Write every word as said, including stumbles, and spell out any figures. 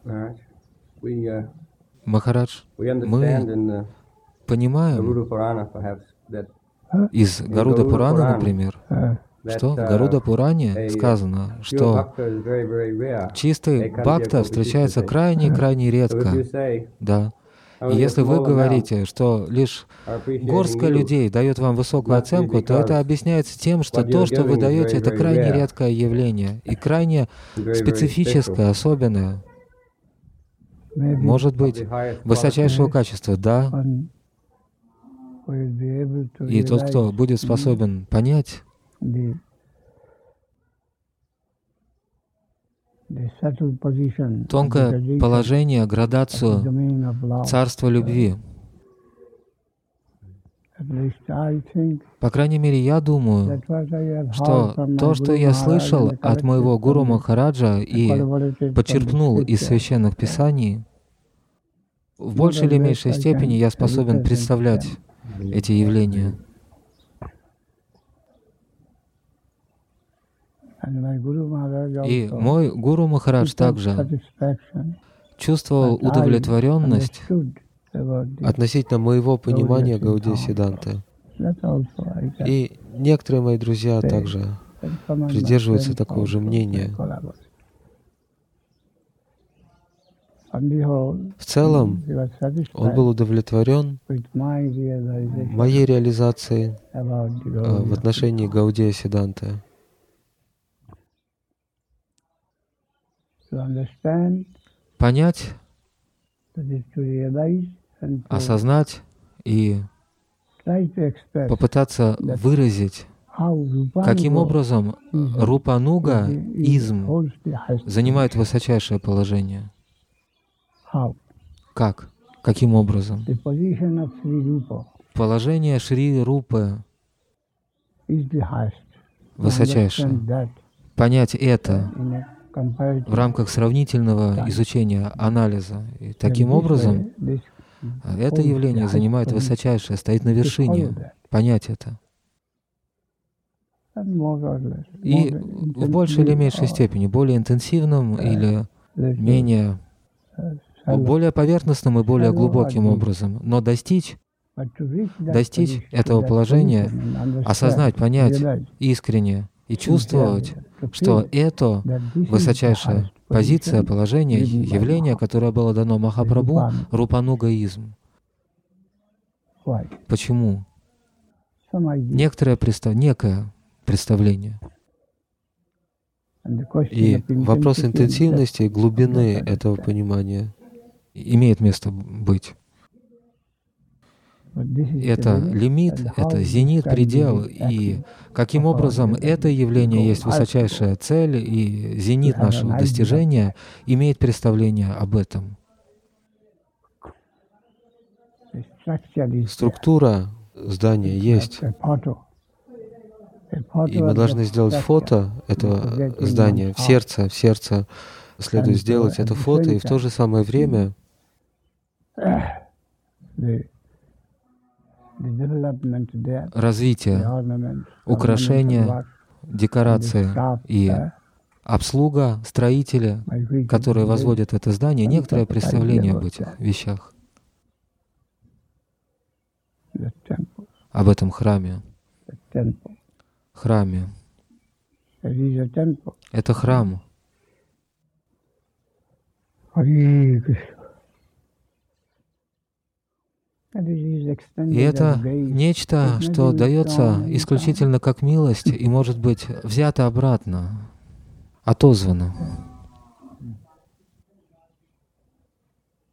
Махарадж, мы понимаем из Гаруда Пурана, например, что в Гаруда Пуране сказано, что чистый бхакта встречается крайне-крайне редко. Да. И если вы говорите, что лишь горстка людей дает вам высокую оценку, то это объясняется тем, что то, что вы даете, это крайне редкое явление и крайне специфическое, особенное. Может быть, высочайшего качества, да. И тот, кто будет способен понять тонкое положение, градацию царства любви. По крайней мере, я думаю, что то, что я слышал от моего гуру Махараджа и подчеркнул из священных писаний, в большей или меньшей степени я способен представлять эти явления. И мой гуру Махарадж также чувствовал удовлетворенность относительно моего понимания Гаудия Сиддханты. И некоторые мои друзья также придерживаются такого же мнения. В целом, он был удовлетворен моей реализацией в отношении Гаудия Сиддханты. Понять, осознать и попытаться выразить, каким образом рупануга-изм занимает высочайшее положение. Как? Каким образом? Положение Шри Рупы высочайшее. Понять это в рамках сравнительного изучения, анализа. И таким образом, это явление занимает высочайшее, стоит на вершине. Понять это. И в большей или меньшей степени, более интенсивным или менее, более поверхностным и более глубоким образом. Но достичь, достичь этого положения, осознать, понять искренне и чувствовать, что это высочайшая позиция, положение, явление, которое было дано Махапрабху, рупанугаизм. Почему? Некоторое представ... некое представление. И вопрос интенсивности и глубины этого понимания имеет место быть. Это лимит, это зенит, предел, и каким образом это явление есть высочайшая цель, и зенит нашего достижения имеет представление об этом. Структура здания есть, и мы должны сделать фото этого здания в сердце, в сердце следует сделать это фото, и в то же самое время развитие, украшения, декорации и обслуга, строители, которые возводят это здание, некоторое представление об этих вещах, об этом храме. Храме. Это храм. И это нечто, что дается исключительно как милость и может быть взято обратно, отозвано.